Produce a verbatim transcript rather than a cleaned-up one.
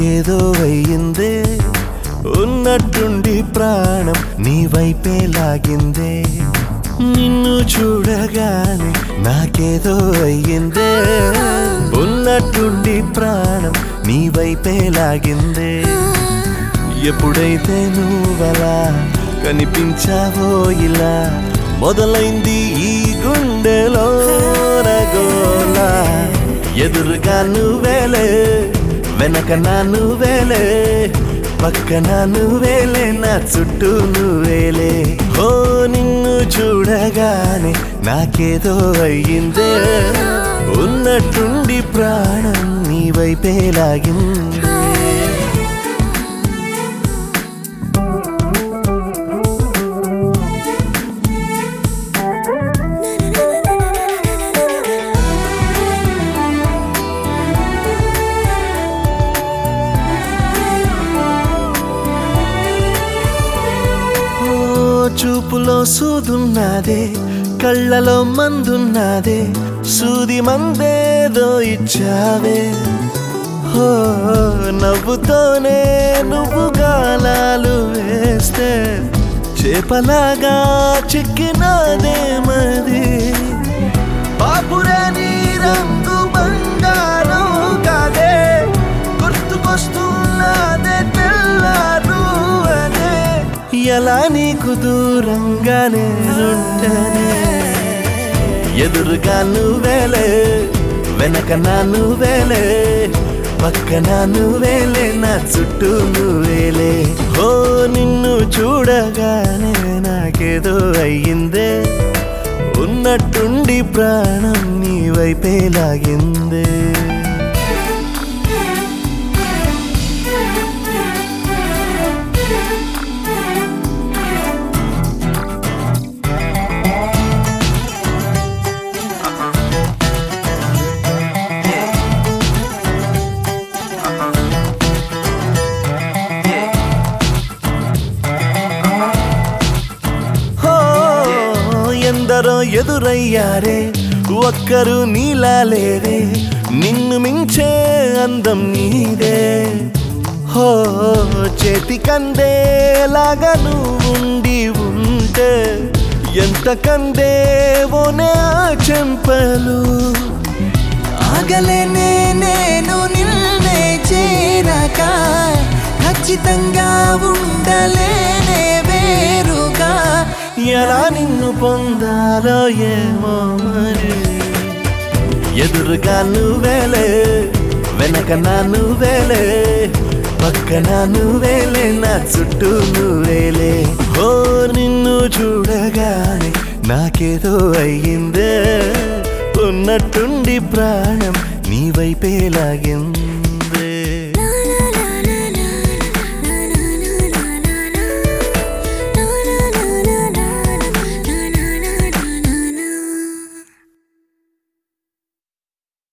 నాకేదో అయ్యిందే, ఉన్నట్టుండి ప్రాణం నీ వైపే లాగిందే. నిన్ను చూడగానే నాకేదో అయ్యిందే, ఉన్నట్టుండి ప్రాణం నీ వైపే లాగిందే. ఎప్పుడైతే నువ్వలా కనిపించావో ఇలా మొదలైంది ఈ గుండెలో రగోలా. ఎదురుగా నువ్వేలే, వెనక నా నువ్వేలే, పక్కన నువ్వేలే, నా చుట్టూ నువ్వేలే. ఓ నిన్ను చూడగానే నాకేదో అయ్యిందే, ఉన్నట్టుండి ప్రాణం నీ వైపే లాగిందే. చూపులో సూదున్నదే, కళ్ళలో మందున్నదే, సూది మందేదో ఇచ్చావే. హో నవ్వుతోనే నువ్వు గాలాలు వేస్తే చేపలాగా చిక్కినాదే మది. బాపురే నీ రంగు బంగారం కాదే, గుర్తుకొస్తున్నదే తెల్లారు అనే. ఎలా నీకు దూరంగానే ఉంటనే, ఎదురుగా నువ్వేలే, వెనక నా నువ్వేలే, పక్కన నువ్వేలే, నా చుట్టూ నువ్వేలే. ఓ నిన్ను చూడగానే నాకేదో అయ్యిందే, ఉన్నట్టుండి ప్రాణం నీ వైపే లాగిందే. ఎందరో ఎదురయ్యారే, ఒక్కరు నీలా లేరే, నిన్ను మించే అందం నీదే. హో చేతికందేలాగా నువ్వుండి ఉంటే ఎంత కందేవోనే ఆ చెంపలు. ఆగలేనే నేను నిన్నే చేరక, ఖచ్చితంగా ఉండలేనే వేరుగా. ఎలా నిన్ను పొందాలో ఏమో మరి. ఎదురుగా నువ్వేలే, వెనక నా నువ్వేలే, పక్కన నువ్వేలే, నా చుట్టూ నువ్వేలే. ఓ నిన్ను చూడగానే నాకేదో అయ్యిందే, ఉన్నట్టుండి ప్రాణం నీ వైపే లాగిందే.